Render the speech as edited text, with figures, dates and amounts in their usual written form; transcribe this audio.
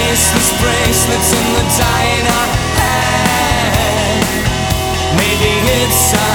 faceless bracelets in the dying our head. Maybe it's